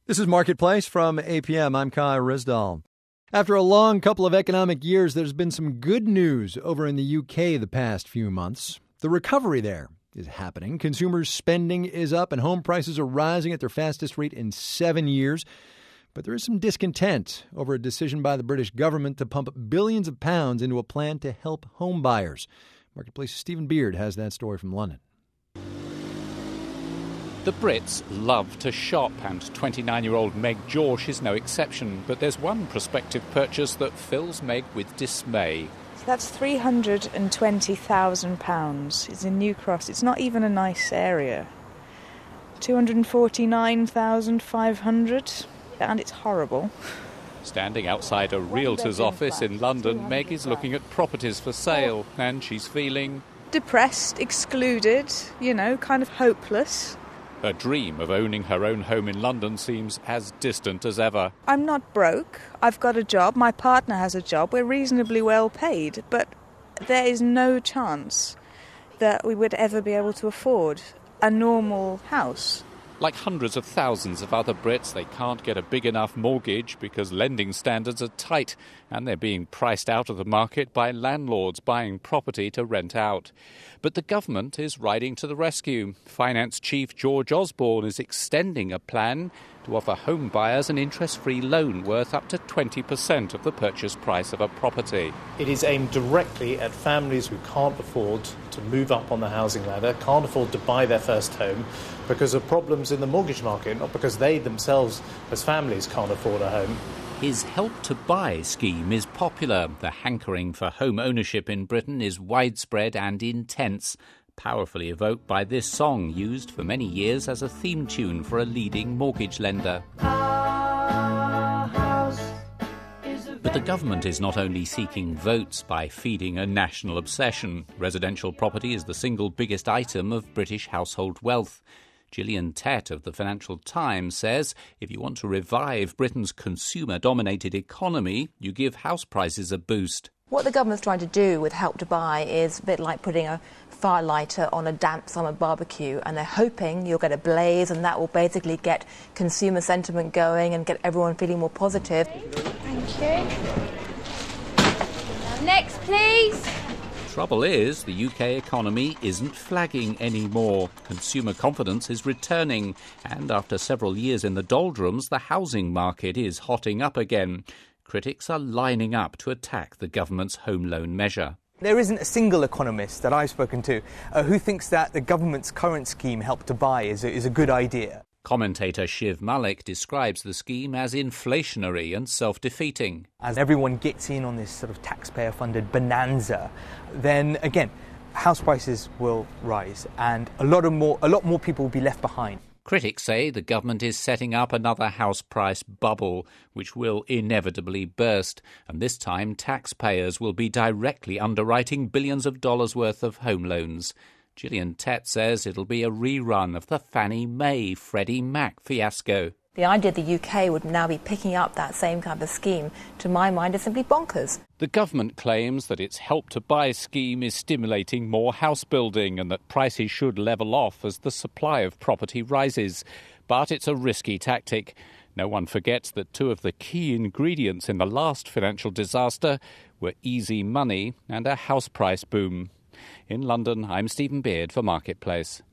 This is Marketplace from APM. I'm Kai Risdal. After a long couple of economic years, there's been some good news over in the UK the past few months. The recovery there is happening. Consumers' spending is up and home prices are rising at their fastest rate in 7 years. But there is some discontent over a decision by the British government to pump billions of pounds into a plan to help home buyers. Marketplace's Stephen Beard has that story from London. The Brits love to shop, and 29-year-old Meg Jorsh is no exception. But there's one prospective purchase that fills Meg with dismay. That's £320,000. It's in New Cross. It's not even a nice area. 249,500, and it's horrible. Standing outside a realtor's office in London, Meg is looking at properties for sale, and she's feeling depressed, excluded, kind of hopeless. Her dream of owning her own home in London seems as distant as ever. I'm not broke. I've got a job. My partner has a job. We're reasonably well paid. But there is no chance that we would ever be able to afford a normal house. Like hundreds of thousands of other Brits, they can't get a big enough mortgage because lending standards are tight and they're being priced out of the market by landlords buying property to rent out. But the government is riding to the rescue. Finance Chief George Osborne is extending a plan to offer home buyers an interest-free loan worth up to 20% of the purchase price of a property. It is aimed directly at families who can't afford to move up on the housing ladder, can't afford to buy their first home because of problems in the mortgage market, not because they themselves as families can't afford a home. His Help to Buy scheme is popular. The hankering for home ownership in Britain is widespread and intense, powerfully evoked by this song used for many years as a theme tune for a leading mortgage lender. But the government is not only seeking votes by feeding a national obsession. Residential property is the single biggest item of British household wealth. Gillian Tett of the Financial Times says if you want to revive Britain's consumer-dominated economy, you give house prices a boost. What the government's trying to do with Help to Buy is a bit like putting a firelighter on a damp summer barbecue, and they're hoping you'll get a blaze and that will basically get consumer sentiment going and get everyone feeling more positive. Thank you. Next, please. Trouble is, the UK economy isn't flagging anymore. Consumer confidence is returning, and after several years in the doldrums, the housing market is hotting up again. Critics are lining up to attack the government's home loan measure. There isn't a single economist that I've spoken to who thinks that the government's current scheme, Help to Buy, is a good idea. Commentator Shiv Malik describes the scheme as inflationary and self-defeating. As everyone gets in on this sort of taxpayer-funded bonanza, then again, house prices will rise and a lot more people will be left behind. Critics say the government is setting up another house price bubble, which will inevitably burst, and this time taxpayers will be directly underwriting billions of dollars worth of home loans. Gillian Tett says it'll be a rerun of the Fannie Mae Freddie Mac fiasco. The idea the UK would now be picking up that same kind of scheme, to my mind, is simply bonkers. The government claims that its Help to Buy scheme is stimulating more house building and that prices should level off as the supply of property rises. But it's a risky tactic. No one forgets that two of the key ingredients in the last financial disaster were easy money and a house price boom. In London, I'm Stephen Beard for Marketplace.